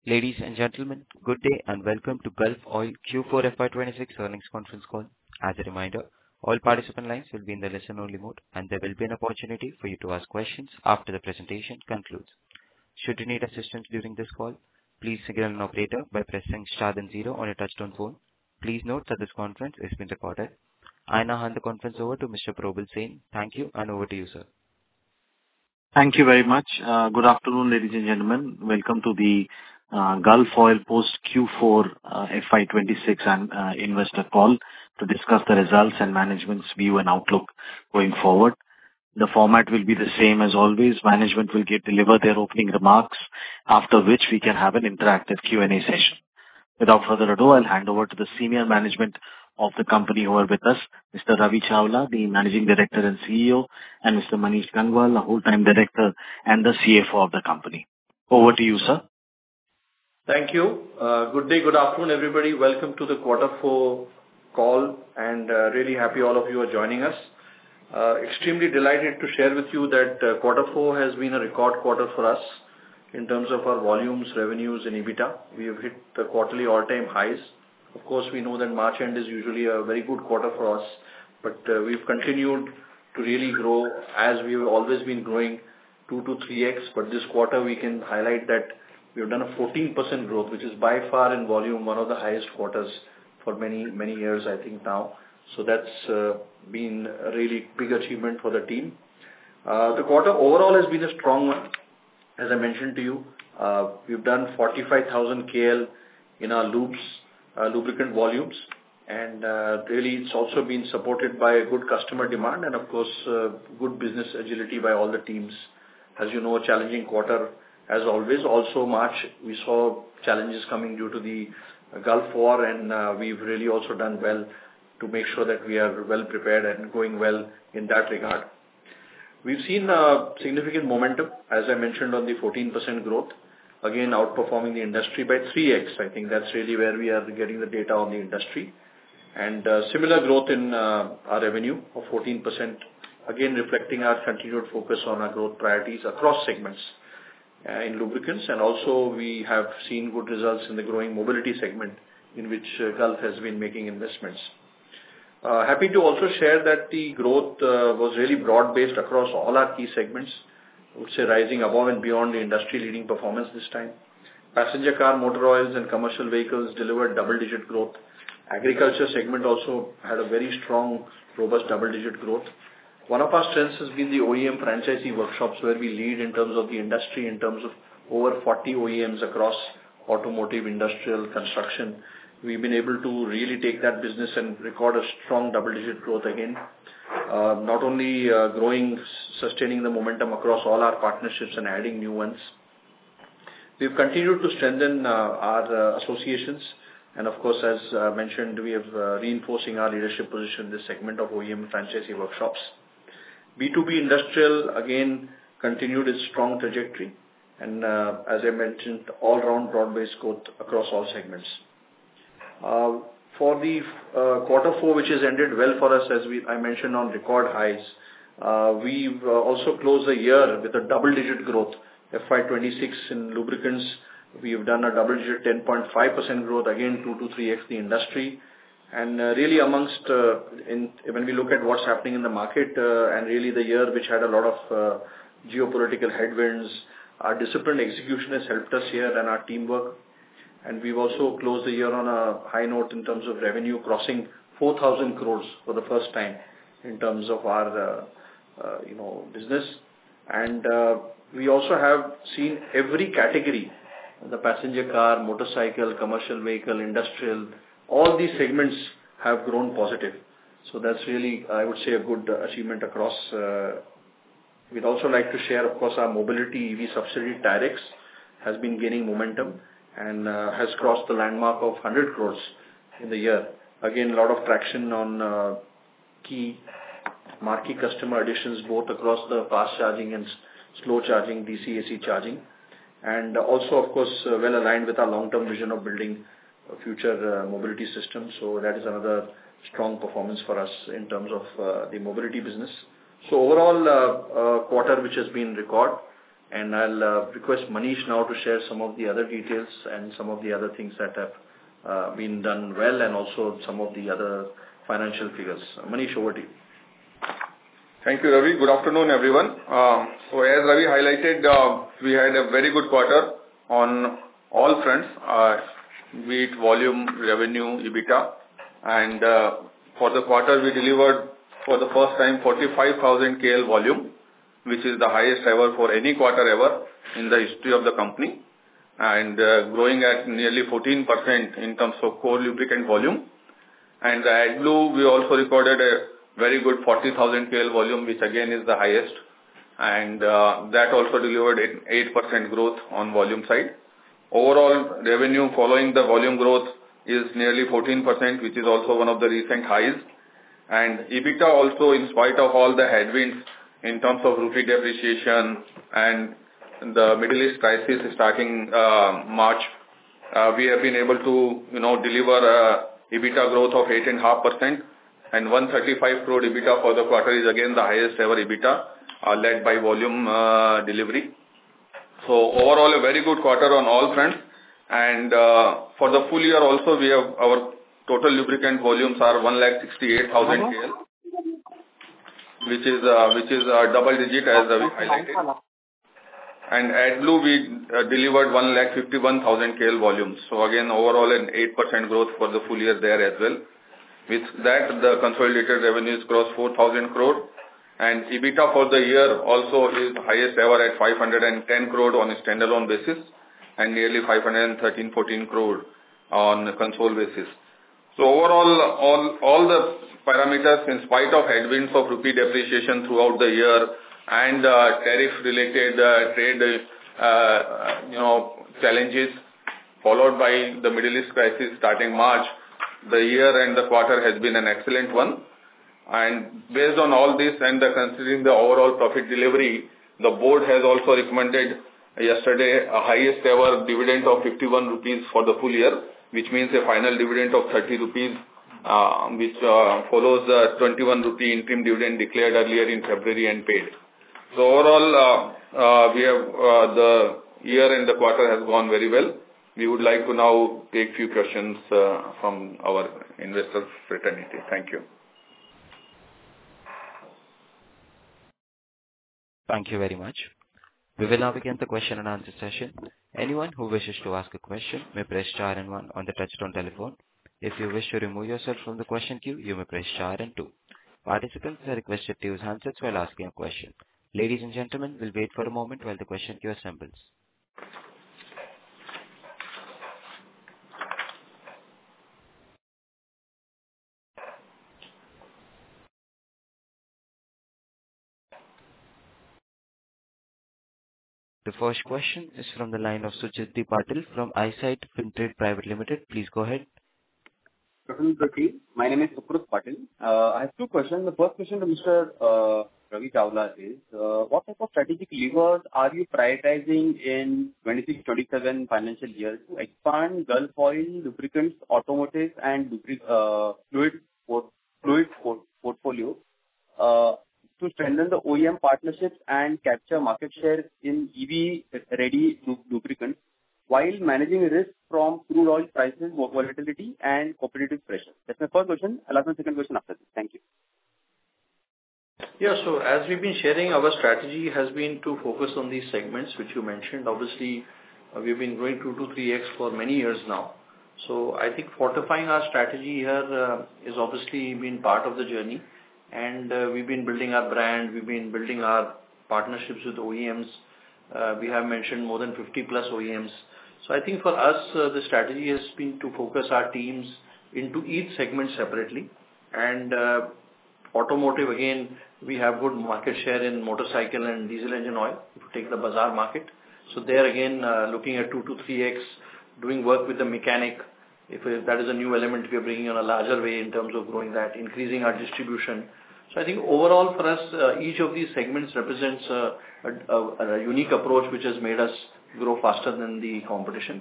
Ladies and gentlemen, good day and welcome to Gulf Oil Q4 FY26 earnings conference call. As a reminder, all participant lines will be in the listen-only mode, and there will be an opportunity for you to ask questions after the presentation concludes. Should you need assistance during this call, please signal an operator by pressing star then zero on your touchtone phone. Please note that this conference is being recorded. I now hand the conference over to Mr. Probal Sen. Thank you, and over to you, sir. Thank you very much. Good afternoon, ladies and gentlemen. Welcome to the Gulf Oil post Q4 FY26 and investor call to discuss the results and management's view and outlook going forward. The format will be the same as always. Management will deliver their opening remarks, after which we can have an interactive Q&A session. Without further ado, I'll hand over to the senior management of the company who are with us, Mr. Ravi Chawla, the Managing Director and CEO, and Mr. Manish Kanagal, the Whole-Time Director and the CFO of the company. Over to you, sir. Thank you. Good day, good afternoon, everybody. Welcome to the quarter four call, and really happy all of you are joining us. Extremely delighted to share with you that quarter four has been a record quarter for us in terms of our volumes, revenues, and EBITDA. We have hit the quarterly all-time highs. Of course, we know that March end is usually a very good quarter for us, but we've continued to really grow as we've always been growing 2 to 3x. But this quarter, we can highlight that we have done a 14% growth, which is by far in volume one of the highest quarters for many, many years, I think now. So that's been a really big achievement for the team. The quarter overall has been a strong one. As I mentioned to you, we've done 45,000 KL in our lubricant volumes, and really it's also been supported by a good customer demand and of course good business agility by all the teams. As you know, a challenging quarter as always. Also March, we saw challenges coming due to the Gulf War, and we've really also done well to make sure that we are well prepared and going well in that regard. We've seen significant momentum, as I mentioned, on the 14% growth, again outperforming the industry by 3x. I think that's really where we are getting the data on the industry. And similar growth in our revenue of 14%, again reflecting our continued focus on our growth priorities across segments in lubricants. And also we have seen good results in the growing mobility segment in which Gulf has been making investments. Happy to also share that the growth was really broad-based across all our key segments. I would say rising above and beyond the industry-leading performance this time. Passenger car, motor oils, and commercial vehicles delivered double-digit growth. Agriculture segment also had a very strong, robust double-digit growth. One of our strengths has been the OEM franchisee workshops, where we lead in terms of the industry, in terms of over 40 OEMs across automotive, industrial, construction. We've been able to really take that business and record a strong double-digit growth again. Not only growing, sustaining the momentum across all our partnerships and adding new ones. We've continued to strengthen our associations, and of course, as mentioned, we have reinforcing our leadership position in this segment of OEM franchisee workshops. B2B industrial again continued its strong trajectory, and as I mentioned, all-round broad-based growth across all segments. For the quarter four, which has ended well for us, as I mentioned, on record highs, we've also closed the year with a double-digit growth. FY26 in lubricants, we have done a double-digit 10.5% growth, again 2 to 3x the industry. And really amongst, when we look at what's happening in the market, and really the year which had a lot of geopolitical headwinds, our disciplined execution has helped us here and our teamwork. And we've also closed the year on a high note in terms of revenue, crossing 4,000 crores for the first time in terms of our, business. And we also have seen every category, the passenger car, motorcycle, commercial vehicle, industrial, all these segments have grown positive. So that's really, I would say, a good achievement across. We'd also like to share, of course, our mobility EV subsidiary, Tyrex, has been gaining momentum and has crossed the landmark of 100 crores in the year. Again, a lot of traction on key marquee customer additions, both across the fast charging and slow charging, DC-AC charging. And also, of course, well aligned with our long-term vision of building a future mobility system. So that is another strong performance for us in terms of the mobility business. So overall, quarter which has been record, And I'll request Manish now to share some of the other details and some of the other things that have been done well, and also some of the other financial figures. Manish, over to you. Thank you, Ravi. Good afternoon, everyone. So as Ravi highlighted, we had a very good quarter on all fronts, be it volume, revenue, EBITDA. And for the quarter, we delivered for the first time 45,000 KL volume, which is the highest ever for any quarter ever in the history of the company, and growing at nearly 14% in terms of core lubricant volume. And the AdBlue, we also recorded a very good 40,000 KL volume, which again is the highest. And that also delivered 8% growth on volume side. Overall revenue following the volume growth is nearly 14%, which is also one of the recent highs. And EBITDA also, in spite of all the headwinds in terms of rupee depreciation and the Middle East crisis starting March, we have been able to, deliver EBITDA growth of 8.5%, and 135 crore EBITDA for the quarter is again the highest ever EBITDA, led by volume delivery. So overall, a very good quarter on all fronts. And for the full year also, we have our total lubricant volumes are 168,000 KL, which is double digit as we highlighted. And AdBlue, we delivered 151,000 KL volumes. So again, overall an 8% growth for the full year there as well. With that, the consolidated revenues crossed 4,000 crore. And EBITDA for the year also is highest ever at 510 crore on a standalone basis, and nearly 513-14 crore on a console basis. So overall, all the parameters, in spite of headwinds of rupee depreciation throughout the year and tariff-related trade, challenges, followed by the Middle East crisis starting March, the year and the quarter has been an excellent one. And based on all this and considering the overall profit delivery, the board has also recommended yesterday a highest ever dividend of 51 rupees for the full year, which means a final dividend of 30 rupees, which follows the 21 rupee interim dividend declared earlier in February and paid. So overall, we have the year and the quarter has gone very well. We would like to now take few questions from our investor fraternity. Thank you. Thank you very much. We will now begin the question and answer session. Anyone who wishes to ask a question may press star and one on the touchtone telephone. If you wish to remove yourself from the question queue, you may press star and two. Participants are requested to use handsets while asking a question. Ladies and gentlemen, we'll wait for a moment while the question queue assembles. The first question is from the line of Suchiti Patil from Eyesight Fintrade Private Limited. Please go ahead. Good afternoon, Pratik. My name is Sukrut Patil. I have two questions. The first question to Mr. Ravi Chawla is, what type of strategic levers are you prioritizing in 26-27 financial year to expand Gulf Oil, lubricants, automotive, and fluid portfolio to strengthen the OEM partnerships and capture market share in EV-ready lubricants while managing risk from crude oil prices, volatility, and competitive pressure? That's my first question. I'll ask my second question after this. Thank you. Yeah, so as we've been sharing, our strategy has been to focus on these segments which you mentioned. Obviously, we've been growing 2 to 3x for many years now. So I think fortifying our strategy here is obviously been part of the journey. And we've been building our brand, we've been building our partnerships with OEMs. We have mentioned more than 50 plus OEMs. So I think for us, the strategy has been to focus our teams into each segment separately. And automotive, again, we have good market share in motorcycle and diesel engine oil, if you take the bazaar market. So there again, looking at 2 to 3x, doing work with the mechanic. If that is a new element we are bringing on a larger way in terms of growing that, increasing our distribution. So I think overall for us, each of these segments represents a unique approach which has made us grow faster than the competition.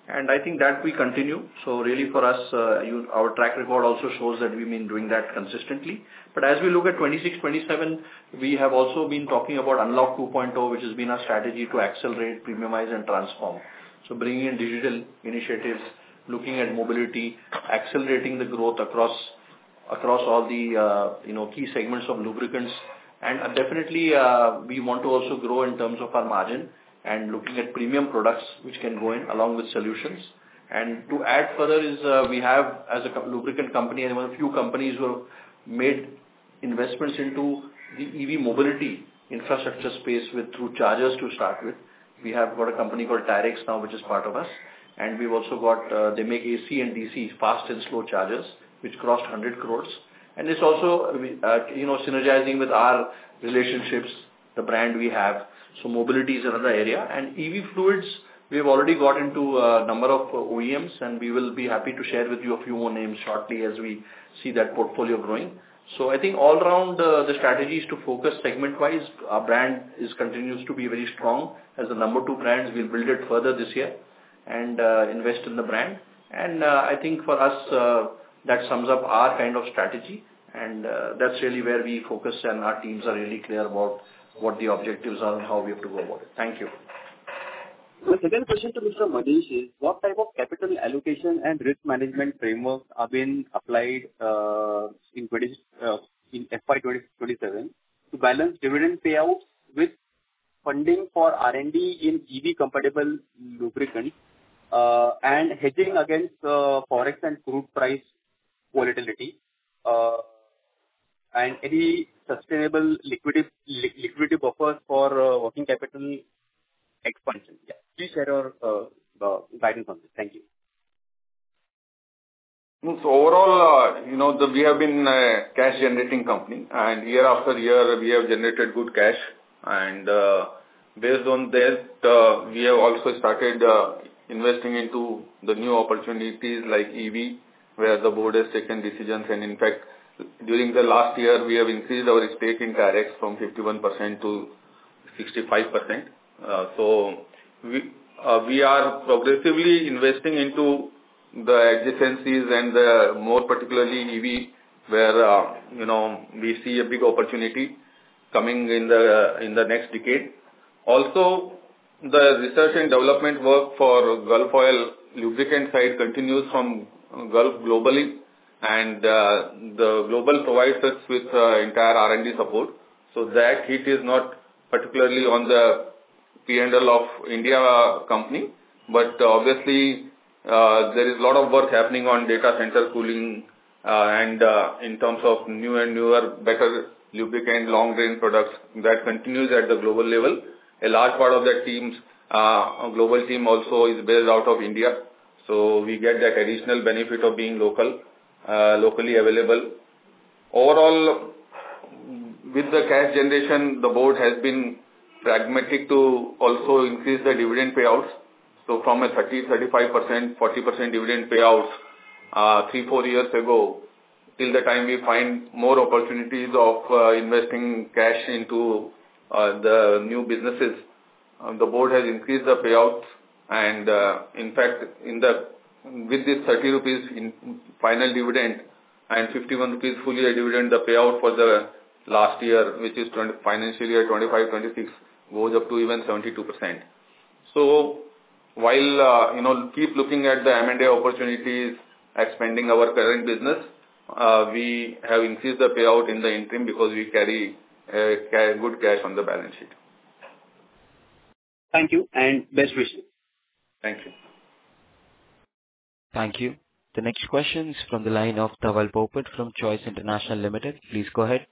And I think that we continue. So really for us, our track record also shows that we've been doing that consistently. But as we look at 26, 27, we have also been talking about Unlock 2.0, which has been our strategy to accelerate, premiumize, and transform. So bringing in digital initiatives, looking at mobility, accelerating the growth across all the key segments of lubricants. And definitely, we want to also grow in terms of our margin and looking at premium products which can go in along with solutions. And to add further is we have, as a lubricant company, and one of the few companies who have made investments into the EV mobility infrastructure space through chargers to start with. We have got a company called Tyrex now, which is part of us. And we've also got, they make AC and DC, fast and slow chargers, which crossed 100 crores. And it's also, synergizing with our relationships, the brand we have. So mobility is another area. And EV fluids, we have already got into a number of OEMs, and we will be happy to share with you a few more names shortly as we see that portfolio growing. So I think all around the strategy is to focus segment-wise. Our brand continues to be very strong as the number 2 brands. We'll build it further this year and invest in the brand. And I think for us, that sums up our kind of strategy. And that's really where we focus, and our teams are really clear about what the objectives are and how we have to go about it. Thank you. The second question to Mr. Manish is, what type of capital allocation and risk management frameworks are being applied in FY 2027 to balance dividend payouts with funding for R&D in EV-compatible lubricants and hedging against forex and crude price volatility, and any sustainable liquidity buffers for working capital expansion? Yeah. Please share your guidance on this. Thank you. So overall, we have been a cash generating company, and year after year we have generated good cash. And based on that, we have also started investing into the new opportunities like EV, where the board has taken decisions. And in fact, during the last year, we have increased our stake in Tyrex from 51% to 65%. So we are progressively investing into the adjacencies and the more particularly EV, where we see a big opportunity coming in the next decade. Also, the research and development work for Gulf Oil lubricant side continues from Gulf globally, and the global provides us with entire R&D support. So that hit is not particularly on the P&L of India company, but obviously there is a lot of work happening on data center cooling and in terms of new and newer, better lubricant long range products that continues at the global level. A large part of that team's global team also is based out of India. So we get that additional benefit of being locally available. Overall, with the cash generation, the board has been pragmatic to also increase the dividend payouts. So from a 35%, 40% dividend payouts 3-4 years ago, till the time we find more opportunities of investing cash into the new businesses, the board has increased the payouts. And in fact, with this 30 rupees in final dividend and 51 rupees full year dividend, the payout for the last year, which is financial year 25-26, goes up to even 72%. So while keep looking at the M&A opportunities, expanding our current business, we have increased the payout in the interim because we carry good cash on the balance sheet. Thank you and best wishes. Thank you. Thank you. The next question is from the line of Dhaval Popat from Choice International Limited. Please go ahead.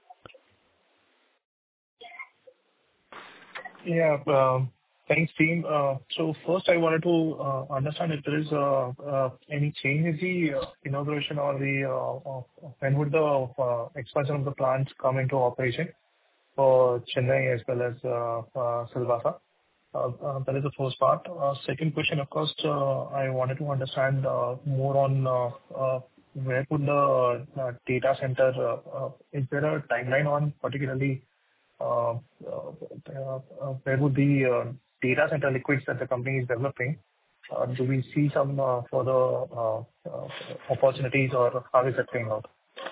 Yeah, thanks team. So first I wanted to understand if there is any change in the inauguration or when would the expansion of the plants come into operation for Chennai as well as Silvassa? That is the first part. Second question, of course, I wanted to understand more on where would the data center, is there a timeline on particularly where would the data center liquids that the company is developing do we see some further opportunities, or how is that playing out?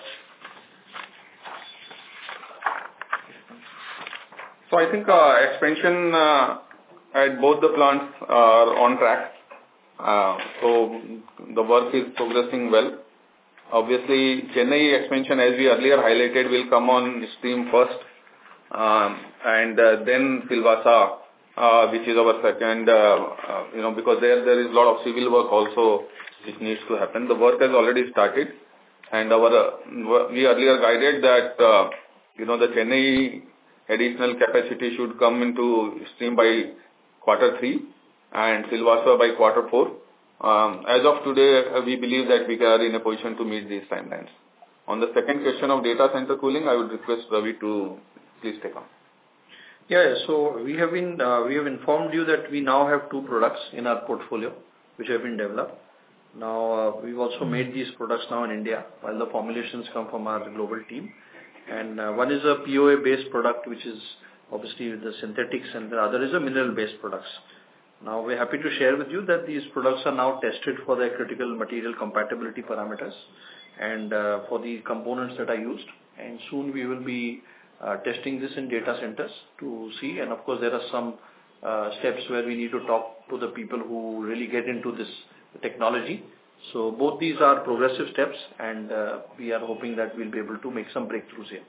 So I think expansion at both the plants are on track. So the work is progressing well. Obviously, Chennai expansion, as we earlier highlighted, will come on stream first, and then Silvassa, which is our second, because there is a lot of civil work also which needs to happen. The work has already started, and we earlier guided that, the Chennai additional capacity should come into stream by Q3 and Silvassa by Q4. As of today, we believe that we are in a position to meet these timelines. On the second question of data center cooling, I would request Ravi to please take on. Yeah, so we have informed you that we now have 2 products in our portfolio which have been developed. Now, we've also made these products now in India, while the formulations come from our global team. And one is a POA-based product, which is obviously the synthetics, and the other is a mineral-based products. Now, we're happy to share with you that these products are now tested for their critical material compatibility parameters and for the components that are used. And soon we will be testing this in data centers to see. And of course, there are some steps where we need to talk to the people who really get into this technology. So both these are progressive steps, and we are hoping that we'll be able to make some breakthroughs here.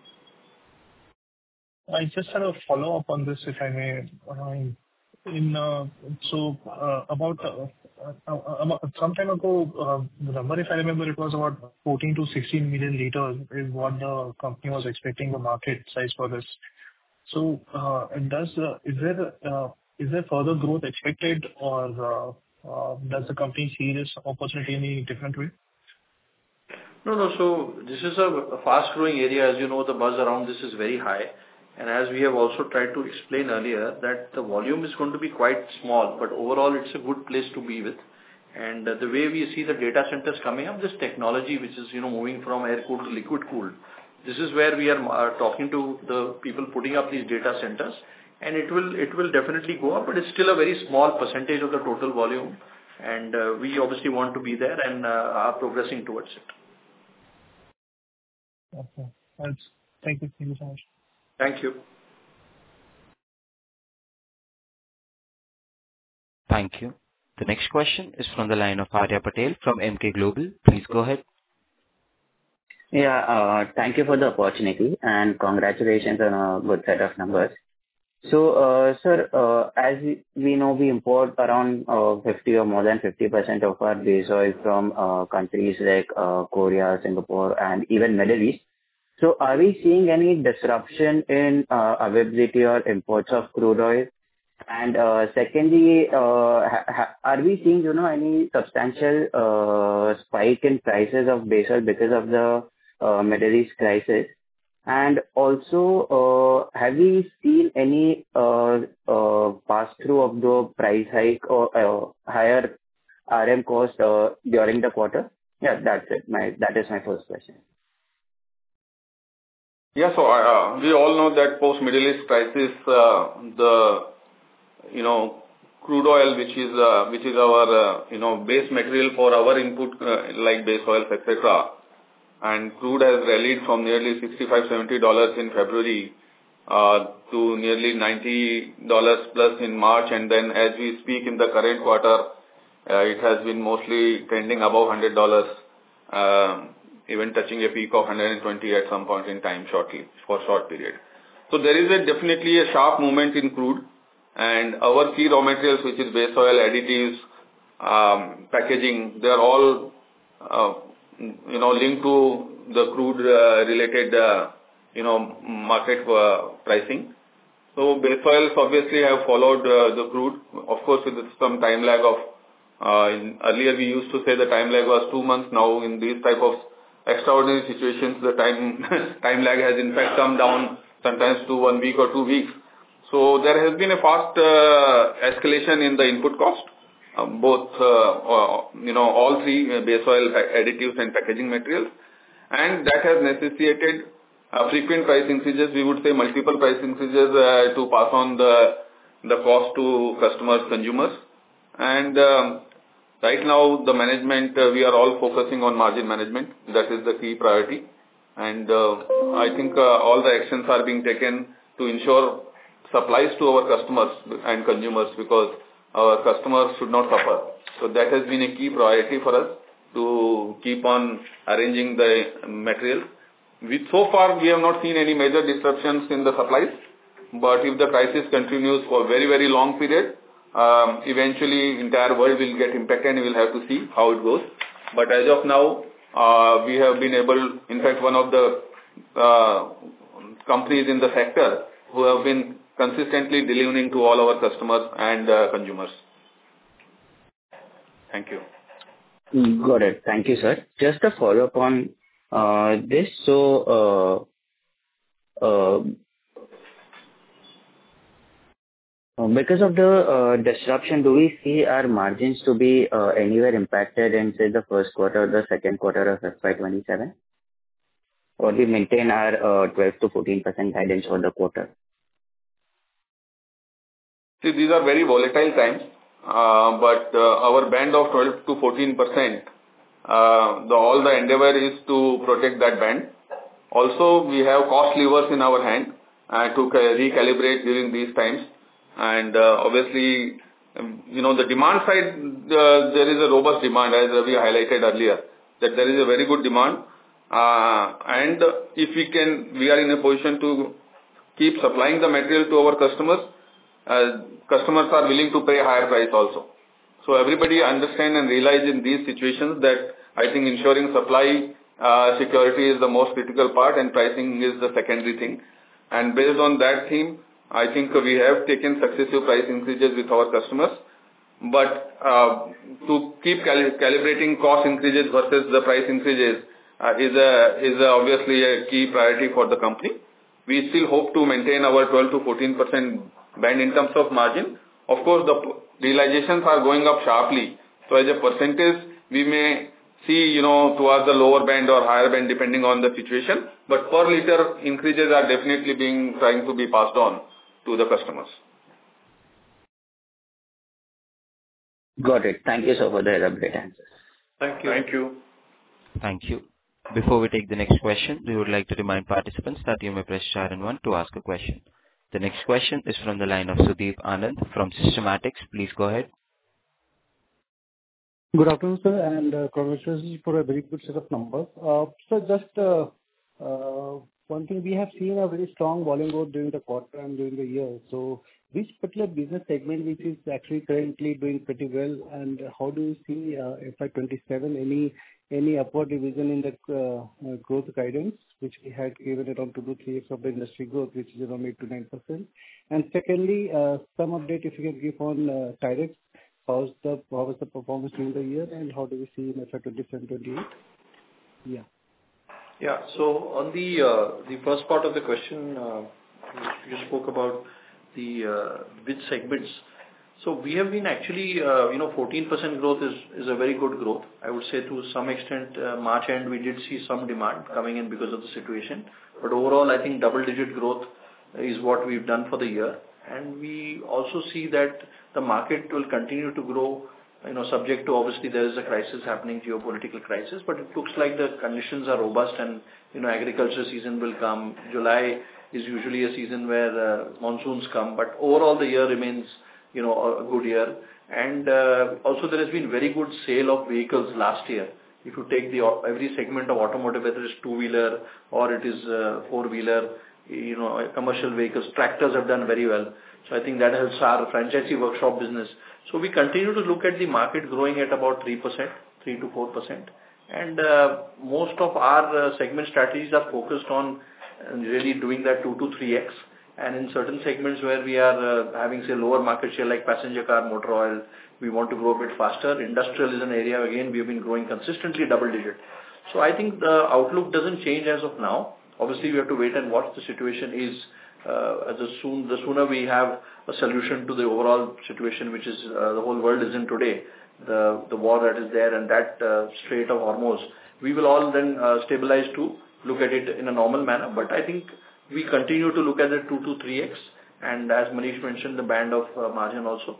I just had a follow-up on this, if I may. About some time ago, the number, if I remember, it was about 14 to 16 million liters is what the company was expecting the market size for this. So, is there further growth expected, or does the company see this opportunity in a different way? No. So this is a fast-growing area. As you know, the buzz around this is very high. And as we have also tried to explain earlier, that the volume is going to be quite small, but overall it's a good place to be with. And the way we see the data centers coming up, this technology which is moving from air-cooled to liquid-cooled, this is where we are talking to the people putting up these data centers, and it will definitely go up, but it's still a very small percentage of the total volume, and we obviously want to be there and are progressing towards it. Okay. Thank you so much. Thank you. Thank you. The next question is from the line of Arya Patel from Emkay Global. Please go ahead. Yeah, thank you for the opportunity and congratulations on a good set of numbers. So, sir, as we know, we import around 50 or more than 50% of our base oil from countries like Korea, Singapore, and even Middle East. So, are we seeing any disruption in availability or imports of crude oil? And secondly, are we seeing, any substantial spike in prices of base oil because of the Middle East crisis? And also, have we seen any pass-through of the price hike or higher RM cost during the quarter? Yeah, that's it. That is my first question. Yeah, so we all know that post-Middle East crisis, the crude oil, which is our base material for our input, like base oils, etc. And crude has rallied from nearly $65-70 in February to nearly $90 plus in March, and then as we speak in the current quarter, it has been mostly trending above $100, even touching a peak of 120 at some point in time for a short period. So there is definitely a sharp movement in crude, and our key raw materials, which is base oil, additives, packaging, they are all linked to the crude related market pricing. So base oils obviously have followed the crude, of course with some time lag of earlier we used to say the time lag was 2 months. Now in these type of extraordinary situations, the time lag has in fact come down sometimes to 1 week or 2 weeks. So there has been a fast escalation in the input cost, both all three base oil, additives and packaging materials, and that has necessitated frequent price increases. We would say multiple price increases to pass on the cost to customers, consumers. And right now, the management, we are all focusing on margin management. That is the key priority. And I think all the actions are being taken to ensure supplies to our customers and consumers, because our customers should not suffer. So that has been a key priority for us to keep on arranging the material. So far, we have not seen any major disruptions in the supplies. But if the crisis continues for a very, very long period, eventually entire world will get impacted and we will have to see how it goes. But as of now, we have been able, in fact, one of the companies in the sector who have been consistently delivering to all our customers and consumers. Thank you. Got it. Thank you, sir. Just a follow-up on this. So, because of the disruption, do we see our margins to be anywhere impacted in, say, the first quarter or the second quarter of FY27? Or we maintain our 12 to 14% guidance for the quarter? See, these are very volatile times, but our band of 12 to 14%, all the endeavor is to protect that band. Also, we have cost levers in our hand to recalibrate during these times. And obviously, the demand side, there is a robust demand, as we highlighted earlier, that there is a very good demand. And if we are in a position to keep supplying the material to our customers, customers are willing to pay a higher price also. So everybody understand and realize in these situations that I think ensuring supply security is the most critical part and pricing is the secondary thing. And based on that theme, I think we have taken successive price increases with our customers. But to keep calibrating cost increases versus the price increases is obviously a key priority for the company. We still hope to maintain our 12 to 14% band in terms of margin. Of course, the realizations are going up sharply. So as a percentage, we may see, towards the lower band or higher band depending on the situation. But per liter increases are definitely trying to be passed on to the customers. Got it. Thank you so for the elaborate answers. Thank you. Thank you. Thank you. Before we take the next question, we would like to remind participants that you may press star and 1 to ask a question. The next question is from the line of Sudeep Anand from Systematix. Please go ahead. Good afternoon, sir, and congratulations for a very good set of numbers. So just one thing, we have seen a very strong volume growth during the quarter and during the year. So which particular business segment which is actually currently doing pretty well, and how do you see FY27? Any upward revision in the growth guidance, which we had given around 2 to 3x of the industry growth, which is around 8 to 9%? And secondly, some update if you can give on Tyrex. How was the performance during the year, and how do we see in FY27-28? Yeah. Yeah. So on the first part of the question, you spoke about the which segments. So we have been actually, 14% growth is a very good growth. I would say to some extent, March end, we did see some demand coming in because of the situation. But overall, I think double-digit growth is what we've done for the year. And we also see that the market will continue to grow, subject to obviously there is a crisis happening, geopolitical crisis, but it looks like the conditions are robust and, agriculture season will come. July is usually a season where monsoons come, but overall the year remains, a good year. And also there has been very good sale of vehicles last year. If you take every segment of automotive, whether it's two-wheeler or it is four-wheeler, commercial vehicles, tractors have done very well. So I think that helps our franchisee workshop business. So we continue to look at the market growing at about 3%, 3 to 4%. And most of our segment strategies are focused on really doing that 2 to 3x. And in certain segments where we are having, say, lower market share like passenger car, motor oil, we want to grow a bit faster. Industrial is an area, again, we have been growing consistently double digit. So I think the outlook doesn't change as of now. Obviously, we have to wait and watch the situation is. The sooner we have a solution to the overall situation, which is the whole world is in today, the war that is there and that Strait of Hormuz, we will all then stabilize to look at it in a normal manner. But I think we continue to look at the 2 to 3x, and as Manish mentioned, the band of margin also.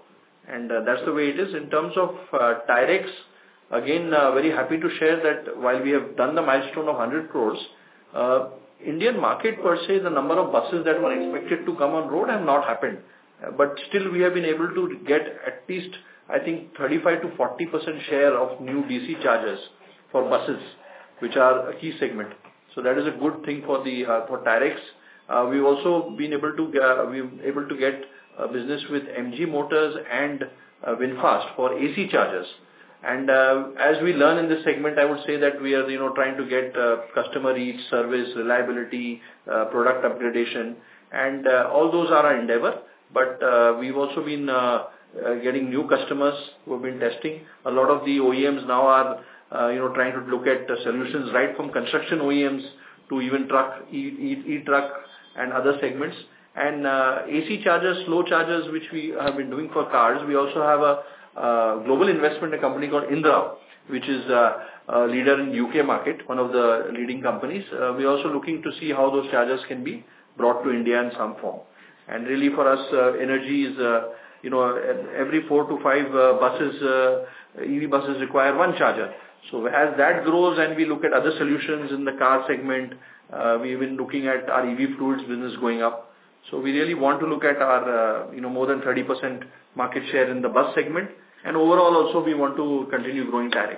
And that's the way it is. In terms of Tyrex, again, very happy to share that while we have done the milestone of 100 crores, Indian market per se, the number of buses that were expected to come on road have not happened. But still, we have been able to get at least, I think, 35 to 40% share of new DC chargers for buses, which are a key segment. So that is a good thing for Tyrex. We've also been able to get business with MG Motors and VinFast for AC chargers. And as we learn in this segment, I would say that we are, trying to get customer reach, service, reliability, product upgradation, and all those are our endeavor. But we've also been getting new customers who have been testing. A lot of the OEMs now are, trying to look at solutions right from construction OEMs to even truck, e-truck and other segments. And AC chargers, slow chargers, which we have been doing for cars. We also have a global investment in a company called Indra, which is a leader in UK market, one of the leading companies. We're also looking to see how those chargers can be brought to India in some form. And really for us, energy is, every 4 to 5 buses, EV buses require one charger. So as that grows and we look at other solutions in the car segment, we've been looking at our EV fluids business going up. So we really want to look at our, more than 30% market share in the bus segment. And overall also we want to continue growing Tyrex.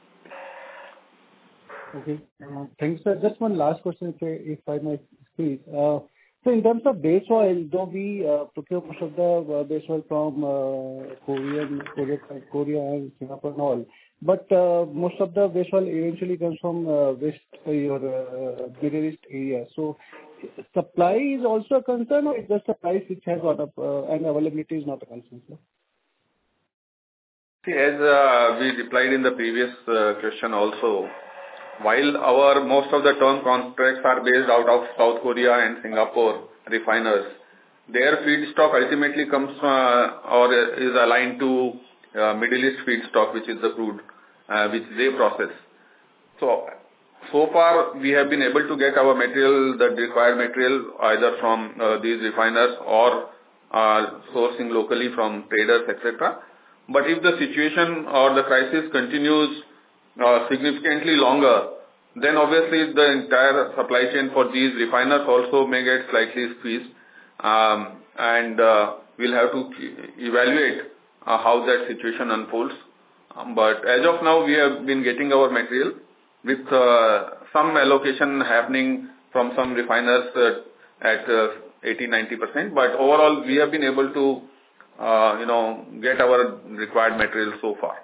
Okay. Thanks, sir. Just one last question, if I might please. So in terms of base oil, though we procure most of the base oil from Korea and Singapore and all, but most of the base oil eventually comes from Middle East area. So supply is also a concern, or it's just the price which has gone up and availability is not a concern, sir? See, as we replied in the previous question also, while most of the term contracts are based out of South Korea and Singapore refiners, their feedstock ultimately comes or is aligned to Middle East feedstock, which is the crude, which they process. So far we have been able to get our material, the required material, either from these refiners or sourcing locally from traders, etc. But if the situation or the crisis continues significantly longer, then obviously the entire supply chain for these refiners also may get slightly squeezed, and we'll have to evaluate how that situation unfolds. But as of now, we have been getting our material with some allocation happening from some refiners at 80-90%. But overall, we have been able to, get our required material so far.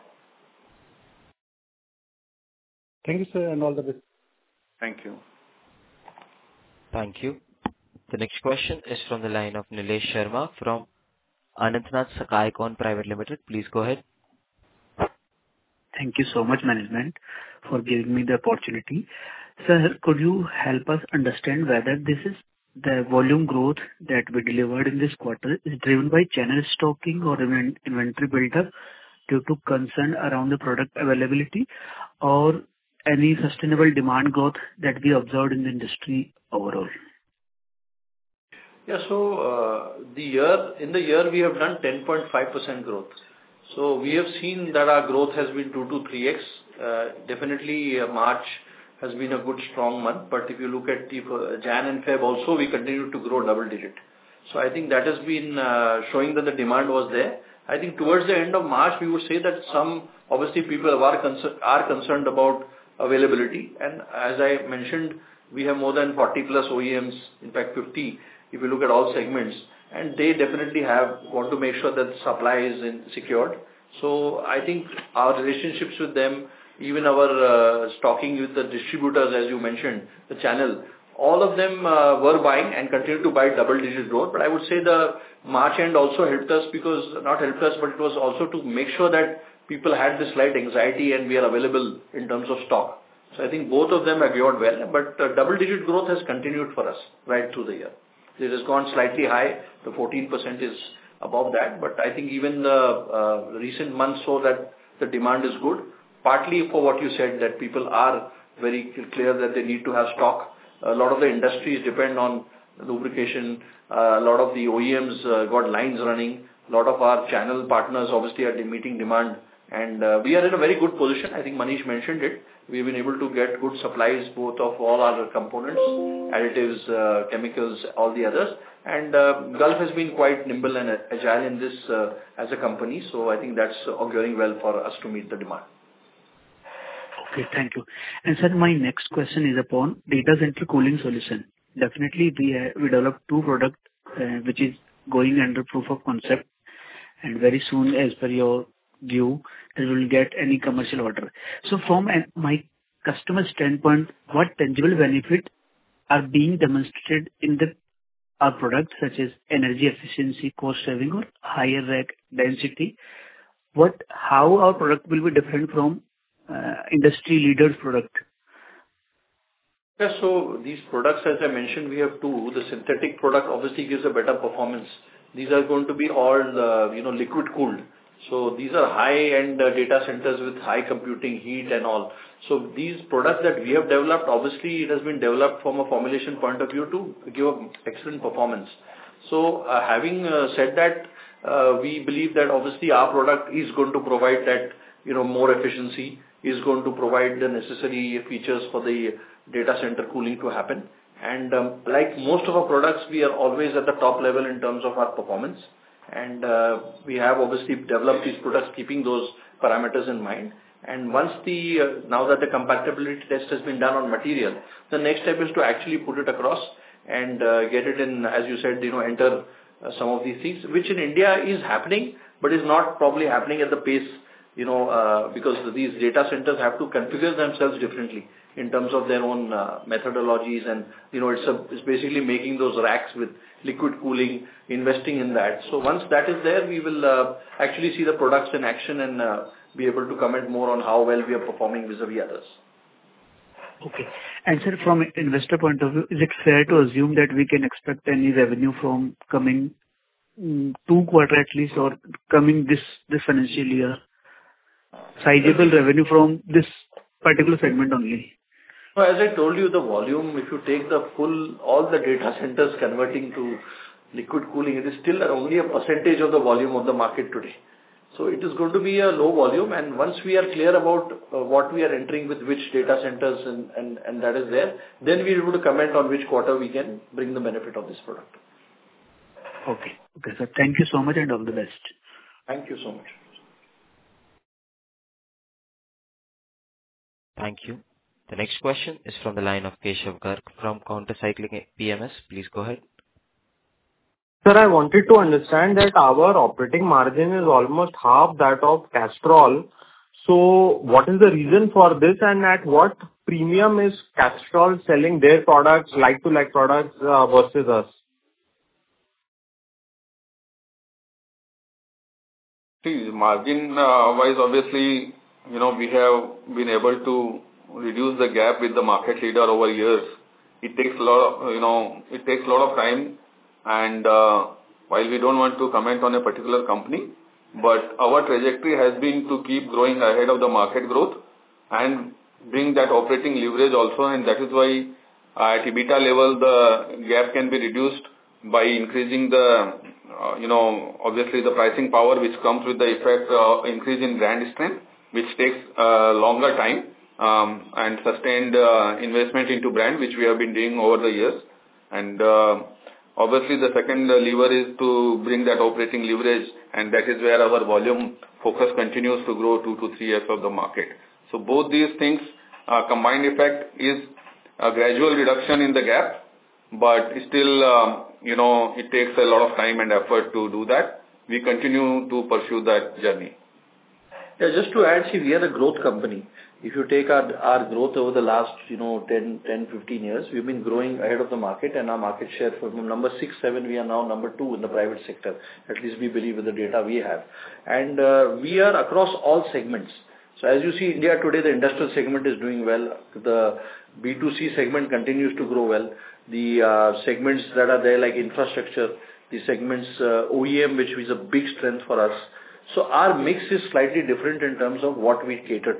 Thank you, sir, and all the best. Thank you. Thank you. The next question is from the line of Nilesh Sharma from Anantnath Skycon Private Limited. Please go ahead. Thank you so much, management, for giving me the opportunity. Sir, could you help us understand whether this is the volume growth that we delivered in this quarter is driven by channel stocking or inventory buildup due to concern around the product availability, or any sustainable demand growth that we observed in the industry overall? Yeah, so in the year we have done 10.5% growth. So we have seen that our growth has been 2 to 3x. Definitely March has been a good strong month, but if you look at Jan and Feb also, we continue to grow double digit. So I think that has been showing that the demand was there. I think towards the end of March, we would say that obviously people are concerned about availability. And as I mentioned, we have more than 40 plus OEMs, in fact 50, if you look at all segments, and they definitely want to make sure that the supply is secured. So I think our relationships with them, even our stocking with the distributors, as you mentioned, the channel, all of them were buying and continue to buy double-digit growth. But I would say the March end also helped us not helped us, but it was also to make sure that people had this slight anxiety and we are available in terms of stock. So I think both of them have geared well, but double-digit growth has continued for us right through the year. It has gone slightly high. The 14% is above that, but I think even the recent months show that the demand is good. Partly for what you said, that people are very clear that they need to have stock. A lot of the industries depend on lubrication. A lot of the OEMs got lines running. A lot of our channel partners obviously are meeting demand, and we are in a very good position. I think Manish mentioned it. We've been able to get good supplies, both of all our components, additives, chemicals, all the others. And Gulf has been quite nimble and agile in this as a company. So I think that's auguring well for us to meet the demand. Okay, thank you. And sir, my next question is upon data center cooling solution. Definitely, we developed two products which is going under proof of concept, and very soon, as per your view, they will get any commercial order. So from my customer standpoint, what tangible benefit are being demonstrated in our products, such as energy efficiency, cost saving, or higher rack density? How our product will be different from industry leaders' product? Yeah, so these products, as I mentioned, we have two. The synthetic product obviously gives a better performance. These are going to be all, liquid cooled. So these are high-end data centers with high computing heat and all. So these products that we have developed, obviously it has been developed from a formulation point of view to give excellent performance. So having said that, we believe that obviously our product is going to provide that, more efficiency, is going to provide the necessary features for the data center cooling to happen. And like most of our products, we are always at the top level in terms of our performance. And we have obviously developed these products keeping those parameters in mind. And once now that the compatibility test has been done on material, the next step is to actually put it across and get it in, as you said, enter some of these things, which in India is happening, but is not probably happening at the pace, because these data centers have to configure themselves differently in terms of their own methodologies, and it's basically making those racks with liquid cooling, investing in that. So once that is there, we will actually see the products in action and be able to comment more on how well we are performing vis-a-vis others. Okay. And sir, from an investor point of view, is it fair to assume that we can expect any revenue from coming 2 quarters at least, or coming this financial year? Sizable revenue from this particular segment only? So as I told you, the volume, if you take all the data centers converting to liquid cooling, it is still only a percentage of the volume of the market today. So it is going to be a low volume, and once we are clear about what we are entering with which data centers and that is there, then we will be able to comment on which quarter we can bring the benefit of this product. Okay. Okay, sir. Thank you so much and all the best. Thank you so much. Thank you. The next question is from the line of Keshav Garg from Countercyclical PMS. Please go ahead. Sir, I wanted to understand that our operating margin is almost half that of Castrol. So what is the reason for this, and at what premium is Castrol selling their products, like-to-like products, versus us? See, margin-wise, obviously, we have been able to reduce the gap with the market leader over years. It takes a lot of time, and while we don't want to comment on a particular company, but our trajectory has been to keep growing ahead of the market growth and bring that operating leverage also, and that is why at EBITDA level the gap can be reduced by increasing the obviously the pricing power which comes with the effect increase in brand strength, which takes longer time and sustained investment into brand, which we have been doing over the years. And obviously the second lever is to bring that operating leverage, and that is where our volume focus continues to grow 2 to 3x of the market. So both these things combined effect is a gradual reduction in the gap, but still it takes a lot of time and effort to do that. We continue to pursue that journey. Yeah, just to add, see, we are a growth company. If you take our growth over the last 10, 15 years, we've been growing ahead of the market, and our market share from number 6, 7, we are now number 2 in the private sector. At least we believe with the data we have. And we are across all segments. So as you see, India today, the industrial segment is doing well. The B2C segment continues to grow well. The segments that are there like infrastructure, the segments OEM, which is a big strength for us. So our mix is slightly different in terms of what we cater to.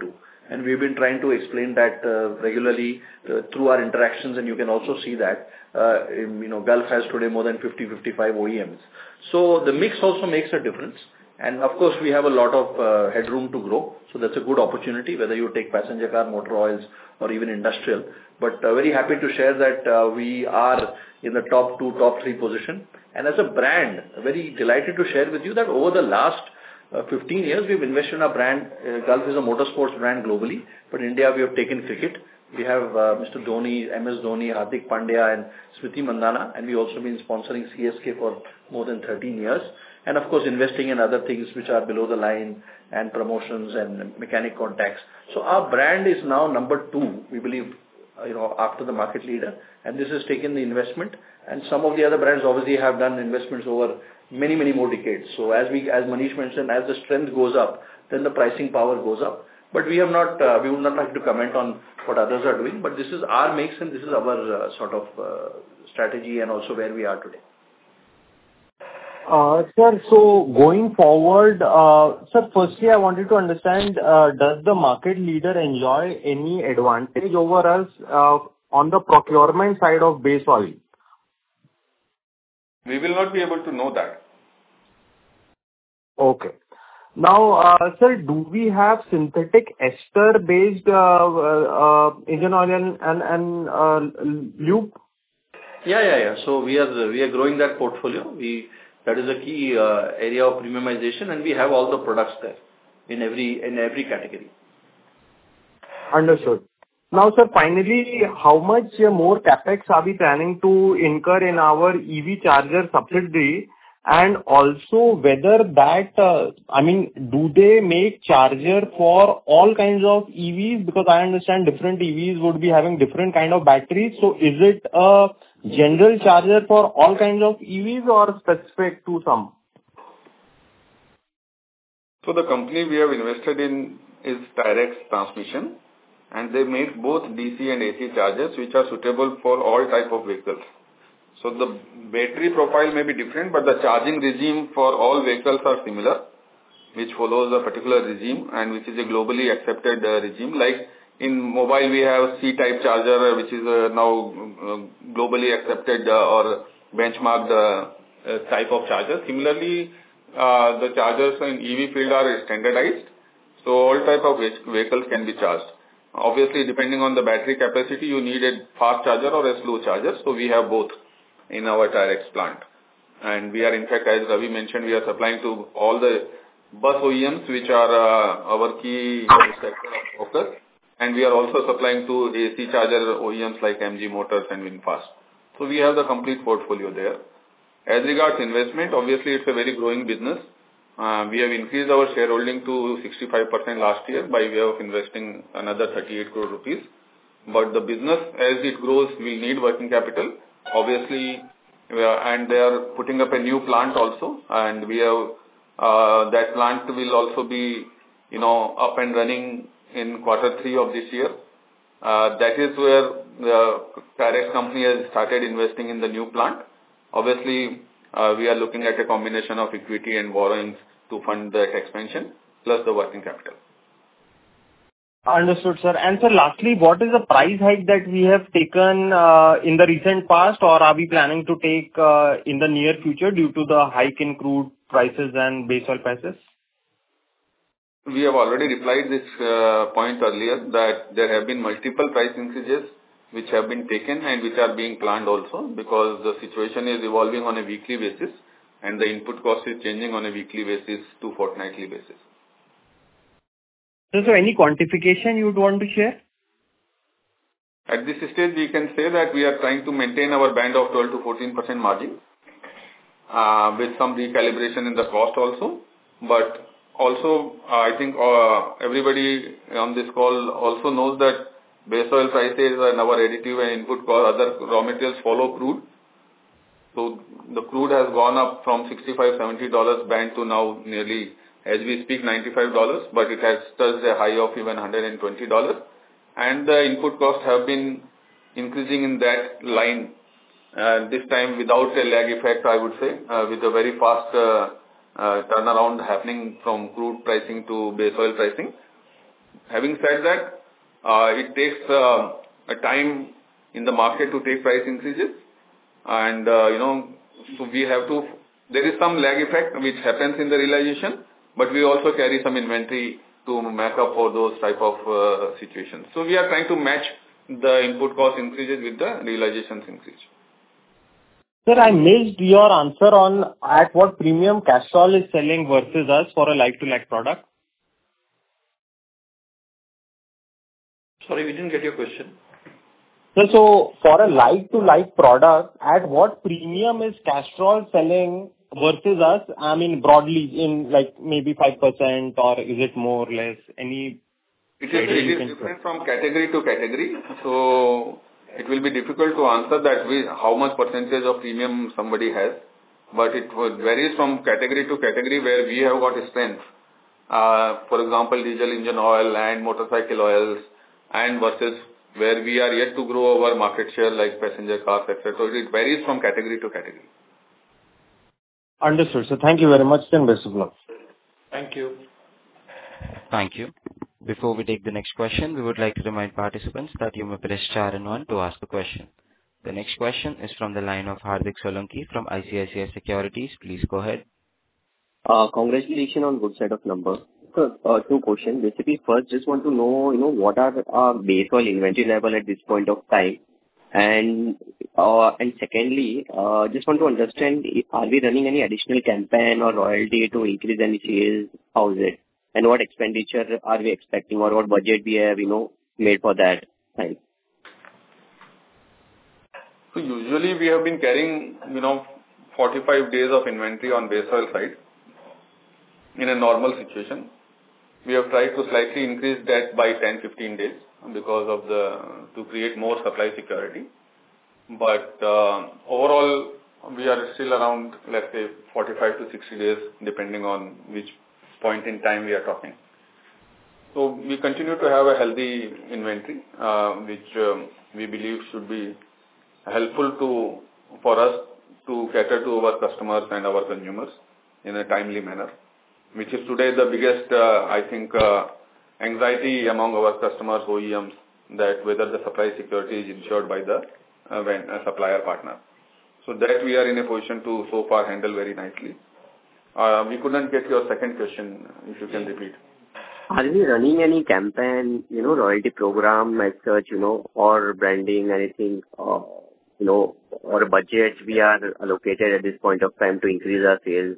And we've been trying to explain that regularly through our interactions, and you can also see that Gulf has today more than 50-55 OEMs. So the mix also makes a difference. And of course, we have a lot of headroom to grow. So that's a good opportunity, whether you take passenger car, motor oils, or even industrial. But very happy to share that we are in the top 2, top 3 position. And as a brand, very delighted to share with you that over the last 15 years, we've invested in our brand. Gulf is a motorsports brand globally, but in India, we have taken cricket. We have Mr. Dhoni, MS Dhoni, Hardik Pandya, and Smriti Mandhana, and we've also been sponsoring CSK for more than 13 years. And of course, investing in other things which are below the line and promotions and mechanic contacts. So our brand is now number 2, we believe, after the market leader, and this has taken the investment. And some of the other brands obviously have done investments over many, many more decades. So as Manish mentioned, as the strength goes up, then the pricing power goes up. But we would not like to comment on what others are doing, but this is our mix and this is our sort of strategy and also where we are today. Sir, so going forward, sir, firstly, I wanted to understand, does the market leader enjoy any advantage over us on the procurement side of base oil? We will not be able to know that. Okay. Now, sir, do we have synthetic ester-based engine oil and lube? Yeah. So we are growing that portfolio. That is a key area of premiumization, and we have all the products there in every category. Understood. Now, sir, finally, how much more capex are we planning to incur in our EV charger subsidiary? And also whether that, do they make charger for all kinds of EVs? Because I understand different EVs would be having different kind of batteries. So is it a general charger for all kinds of EVs or specific to some? So the company we have invested in is Tyrex Transmission, and they make both DC and AC chargers which are suitable for all type of vehicles. So the battery profile may be different, but the charging regime for all vehicles are similar, which follows a particular regime and which is a globally accepted regime. Like in mobile, we have C-type charger, which is now globally accepted or benchmarked type of charger. Similarly, the chargers in EV field are standardized, so all type of vehicles can be charged. Obviously, depending on the battery capacity, you need a fast charger or a slow charger. So we have both in our Tyrex plant. And we are, in fact, as Ravi mentioned, we are supplying to all the bus OEMs, which are our key sector of focus. And we are also supplying to AC charger OEMs like MG Motors and VinFast. So we have the complete portfolio there. As regards investment, obviously it's a very growing business. We have increased our shareholding to 65% last year by way of investing another 38 crore rupees. But the business, as it grows, will need working capital. Obviously, and they are putting up a new plant also, and we have that plant will also be, up and running in Q3 of this year. That is where the Tyrex company has started investing in the new plant. Obviously, we are looking at a combination of equity and borrowings to fund that expansion, plus the working capital. Understood, sir. And sir, lastly, what is the price hike that we have taken in the recent past, or are we planning to take in the near future due to the hike in crude prices and base oil prices? We have already replied this point earlier that there have been multiple price increases which have been taken and which are being planned also, because the situation is evolving on a weekly basis and the input cost is changing on a weekly basis to fortnightly basis. So any quantification you would want to share? At this stage, we can say that we are trying to maintain our band of 12 to 14% margin with some recalibration in the cost also. But also, I think everybody on this call also knows that base oil prices and our additive and input cost, other raw materials follow crude. So the crude has gone up from $65-70 band to now nearly, as we speak, $95, but it has touched a high of even $120. And the input costs have been increasing in that line, this time without a lag effect, I would say, with a very fast turnaround happening from crude pricing to base oil pricing. Having said that, it takes a time in the market to take price increases. And, so we have to, there is some lag effect which happens in the realization, but we also carry some inventory to make up for those type of situations. So we are trying to match the input cost increases with the realizations increase. Sir, I missed your answer on at what premium Castrol is selling versus us for a like-to-like product. Sorry, we didn't get your question. Sir, so for a like-to-like product, at what premium is Castrol selling versus us? I mean, broadly in like maybe 5% or is it more or less? Any? It is different from category to category. So it will be difficult to answer that how much percentage of premium somebody has. But it varies from category to category where we have got strength. For example, diesel engine oil and motorcycle oils, and versus where we are yet to grow our market share like passenger cars, etc. So it varies from category to category. Understood. So thank you very much and best of luck. Thank you. Thank you. Before we take the next question, we would like to remind participants that you may press star and one to ask a question. The next question is from the line of Hardik Solanki from ICICI Securities. Please go ahead. Congratulations on good set of numbers. So, two questions. Basically, first, just want to know, what are our base oil inventory level at this point of time? And secondly, just want to understand, are we running any additional campaign or royalty to increase any sales? How is it? And what expenditure are we expecting or what budget we have, made for that? Thanks. So usually we have been carrying, 45 days of inventory on base oil side in a normal situation. We have tried to slightly increase that by 10-15 days because of to create more supply security. But overall, we are still around, let's say, 45 to 60 days, depending on which point in time we are talking. So we continue to have a healthy inventory, which we believe should be helpful for us to cater to our customers and our consumers in a timely manner, which is today the biggest, anxiety among our customers, OEMs, that whether the supply security is ensured by the supplier partner. So that we are in a position to so far handle very nicely. We couldn't get your second question, if you can repeat. Are we running any campaign, royalty program as such, or branding, anything, or a budget we are allocated at this point of time to increase our sales?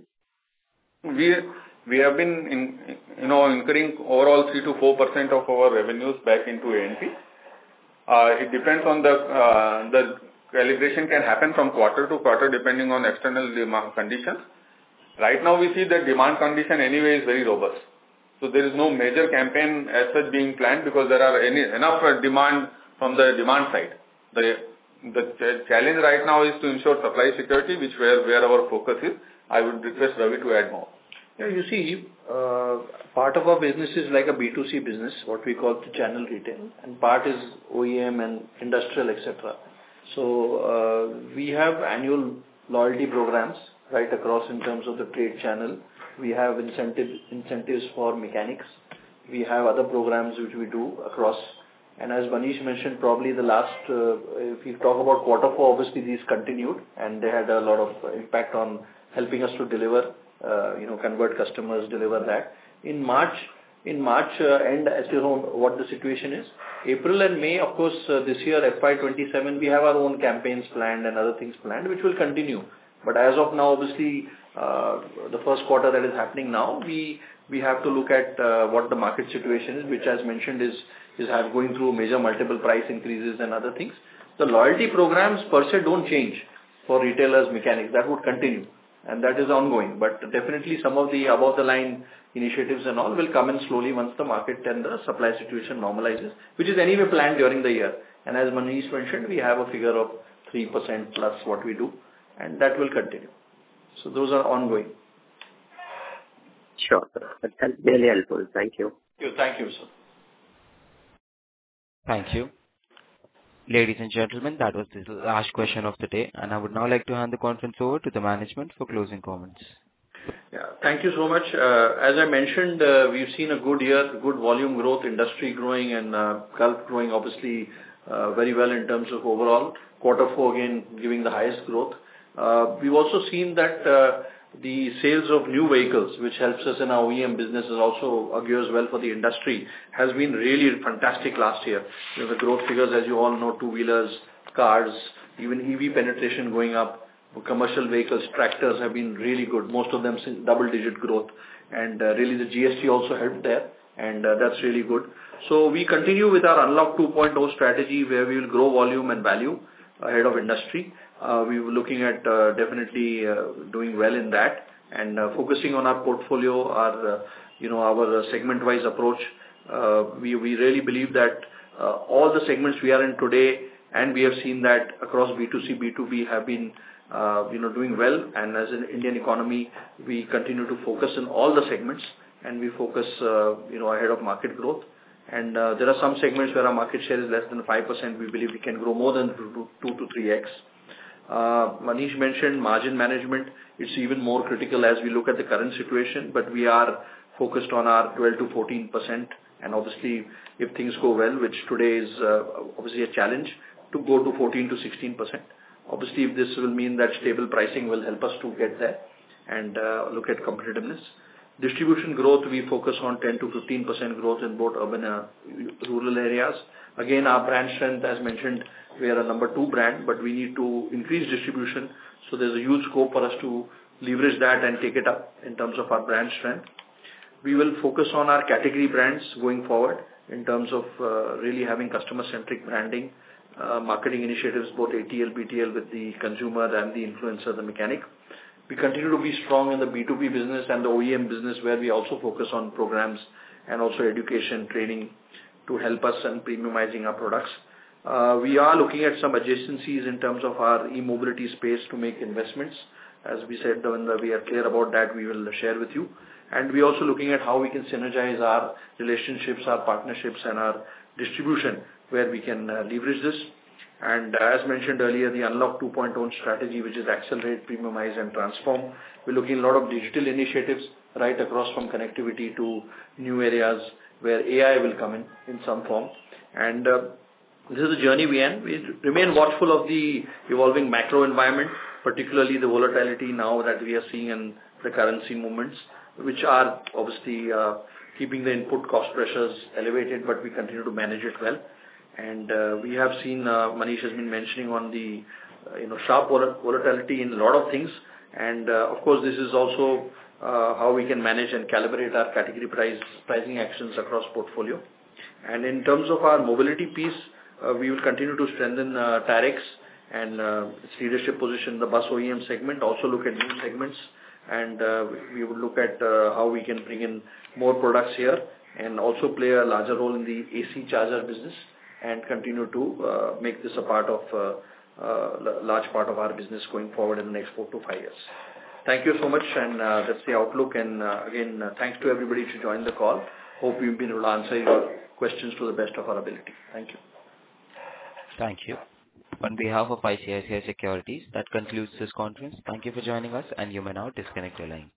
We have been, incurring overall 3 to 4% of our revenues back into A&P. It depends on the calibration can happen from quarter to quarter depending on external demand conditions. Right now we see that demand condition anyway is very robust. So there is no major campaign as such being planned because there are enough demand from the demand side. The challenge right now is to ensure supply security, which where our focus is. I would request Ravi to add more. Yeah, you see, part of our business is like a B2C business, what we call the channel retail, and part is OEM and industrial, etc. So we have annual loyalty programs right across in terms of the trade channel. We have incentives for mechanics. We have other programs which we do across. And as Manish mentioned, probably the last, if you talk about quarter four, obviously these continued and they had a lot of impact on helping us to deliver, convert customers, deliver that. In March end, as you know what the situation is, April and May, of course, this year, FY27, we have our own campaigns planned and other things planned, which will continue. But as of now, obviously, the first quarter that is happening now, we have to look at what the market situation is, which as mentioned is going through major multiple price increases and other things. The loyalty programs per se don't change for retailers, mechanics. That would continue. And that is ongoing. But definitely some of the above the line initiatives and all will come in slowly once the market and the supply situation normalizes, which is anyway planned during the year. And as Manish mentioned, we have a figure of 3% plus what we do, and that will continue. So those are ongoing. Sure, sir. That's really helpful. Thank you. Thank you, sir. Thank you. Ladies and gentlemen, that was the last question of the day, and I would now like to hand the conference over to the management for closing comments. Yeah. Thank you so much. As I mentioned, we've seen a good year, good volume growth, industry growing and Gulf growing obviously very well in terms of overall. Quarter four again giving the highest growth. We've also seen that the sales of new vehicles, which helps us in our OEM business, is also augurs well for the industry, has been really fantastic last year. The growth figures, as you all know, two-wheelers, cars, even EV penetration going up. Commercial vehicles, tractors have been really good. Most of them since double-digit growth, and really the GST also helped there, and that's really good. So we continue with our Unlock 2.0 strategy, where we will grow volume and value ahead of industry. We were looking at definitely doing well in that, and focusing on our portfolio, our segment-wise approach. We really believe that all the segments we are in today, and we have seen that across B2C, B2B have been doing well. And as an Indian economy, we continue to focus on all the segments, and we focus ahead of market growth. And there are some segments where our market share is less than 5%. We believe we can grow more than 2 to 3x. Manish mentioned margin management. It's even more critical as we look at the current situation, but we are focused on our 12 to 14%. And obviously, if things go well, which today is obviously a challenge, to go to 14 to 16%. Obviously, if this will mean that stable pricing will help us to get there and look at competitiveness. Distribution growth, we focus on 10 to 15% growth in both urban and rural areas. Again, our brand strength, as mentioned, we are a number 2 brand, but we need to increase distribution. So there's a huge scope for us to leverage that and take it up in terms of our brand strength. We will focus on our category brands going forward in terms of really having customer-centric branding, marketing initiatives, both ATL, BTL with the consumer and the influencer, the mechanic. We continue to be strong in the B2B business and the OEM business, where we also focus on programs and also education training to help us in premiumizing our products. We are looking at some adjacencies in terms of our e-mobility space to make investments. As we said, when we are clear about that, we will share with you. And we're also looking at how we can synergize our relationships, our partnerships, and our distribution, where we can leverage this. And as mentioned earlier, the Unlock 2.0 strategy, which is accelerate, premiumize, and transform. We're looking at a lot of digital initiatives right across from connectivity to new areas where AI will come in some form. And this is a journey we end. We remain watchful of the evolving macro environment, particularly the volatility now that we are seeing in the currency movements, which are obviously keeping the input cost pressures elevated, but we continue to manage it well. And we have seen, Manish has been mentioning on the sharp volatility in a lot of things. And of course, this is also how we can manage and calibrate our category pricing actions across portfolio. And in terms of our mobility piece, we will continue to strengthen Terex and its leadership position in the bus OEM segment, also look at new segments. And we will look at how we can bring in more products here and also play a larger role in the AC charger business and continue to make this a part of large part of our business going forward in the next 4 to 5 years. Thank you so much, and that's the outlook. And again, thanks to everybody to join the call. Hope we've been able to answer your questions to the best of our ability. Thank you. Thank you. On behalf of ICICI Securities, that concludes this conference. Thank you for joining us, and you may now disconnect your line.